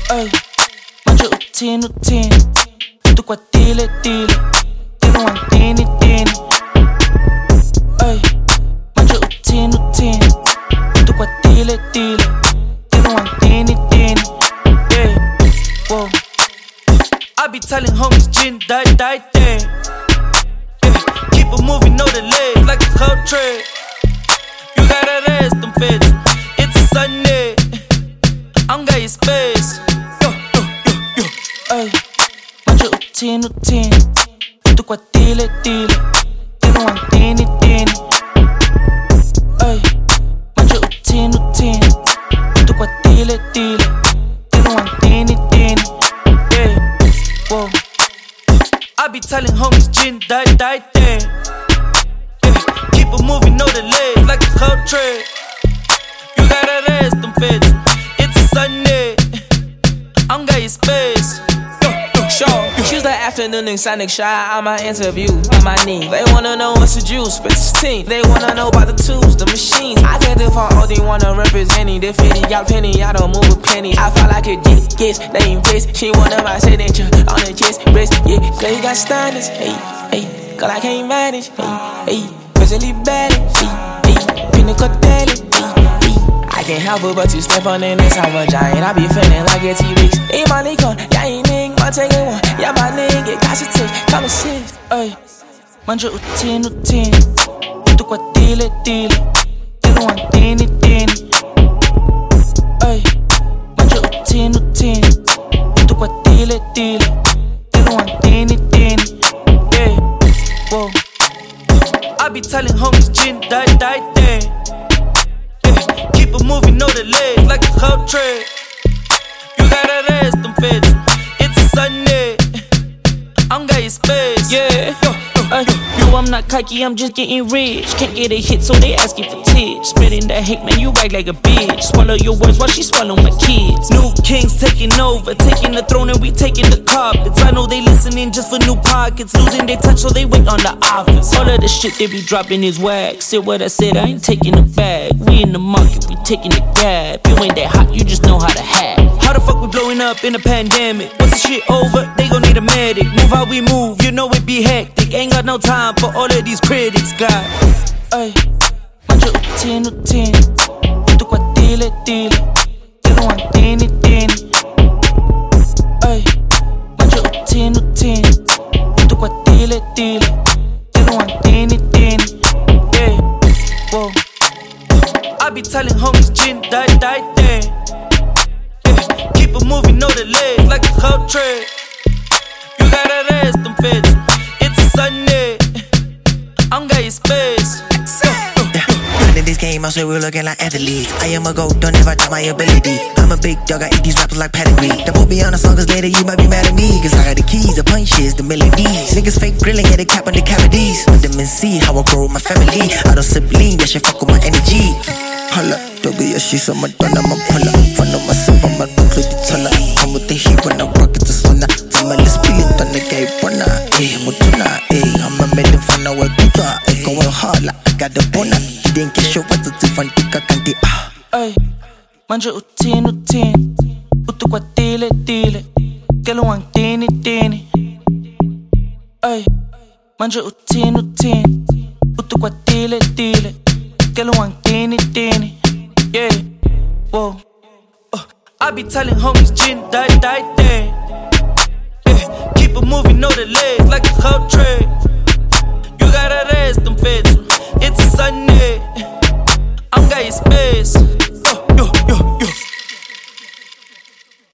Ay, manje uthini uthi kwadile Tino wantini Ay, manje uthini uthi kwadile Tino wantini yeah, whoa. I be telling homies gin die thing. Yeah, keep it moving, know the legs like a cold trade. You gotta rest them fits. It's a Sunday. I'm got your space. Yo. Ay, manje uthini uthi kwadile Tino wantini Ay, manje uthini uthi kwadile Tino wantini yeah, whoa. I be telling homies gin die thing. Yeah, keep it moving, know the legs like a cold trade. You gotta rest them fits. It's a Sunday. I'm got your space. Sure. Tuesday afternoon in Sonic Shy, on my interview, on my knee. They wanna know what's the juice, but it's team. They wanna know about the tools, the machines. I can't do for all they wanna represent it. They 50 y'all penny, I don't move a penny. I feel like a yes, they impressed. She wanted my signature on the chest, breast, yeah. Girl, you got standards, hey, girl, I can't manage, hey, personally bad, hey, pinnacle I can't help it but to step on in inside a giant. I be feeling like a T-Rex. Hey, my nigga, yeah, ain't nigga, I'm taking one. Yeah, my nigga, got your touch, come and sit. Ay, manje uthini uthi kwadile Tino wantini Ay, manje uthini uthi kwadile Tino wantini yeah, whoa. I be telling homies gin die thing. Yeah, keep it moving, know the legs like a cold trade. You gotta rest them fits. It's a Sunday. I'm got your space. Yeah. No, I'm not cocky, I'm just getting rich. Can't get a hit, so they asking for tips. Spitting that hate, man, you act like a bitch. Swallow your words while she swallow my kids. New kings taking over, taking the throne and we taking the carpets. I know they listening just for new pockets. Losing their touch, so they wait on the office. All of the shit they be dropping is whack. Said what I said, I ain't taking it back. We in the market, we taking the gap. You ain't that hot, you just know how to hack. How the fuck we blowing up in a pandemic? Once the shit over, they gon' need a medic. Move how we move, you know it be hectic. Ain't got no time for all of these critics, God. Ay, manje uthini uthi kwadile Tino wantini Ay, manje uthini uthi kwadile Tino wantini yeah, whoa. I be telling homies gin die thing. Yeah, keep it moving, know the legs like a cold trade. You gotta rest them fits. It's a Sunday. I'm got your space. In this game, I say we're looking like athletes. I am a GOAT, don't ever doubt my ability. I'm a big dog, I eat these rappers like pedigree. Don't put me on a song, cause later you might be mad at me. Cause I got the keys, the punches, the melodies. Niggas fake grilling, yeah, they cap on the cavities. Let them see how I grow with my family. I don't sip lean, that shit fuck with my energy. Holla, doggy, yeah, she's on my donna, my puller. Fun on my sip, I'm a book, the tuller. I'm with the heat when I rock it to sauna. Tell my let's spill it on the gay bona. Eh, mutuna, I'm a melon for now, going hard like I got the bona. Didn't get sure what to do from Tika Kanti. Ay, manje uthini uthi kwadile Kelo wantini Ay, manje uthini uthi kwadile Kelo wantini yeah, whoa. I be telling homies gin die thing. Yeah, keep it moving, know the legs like a cold trade. You gotta rest them fits. It's a Sunday. I'm got your space.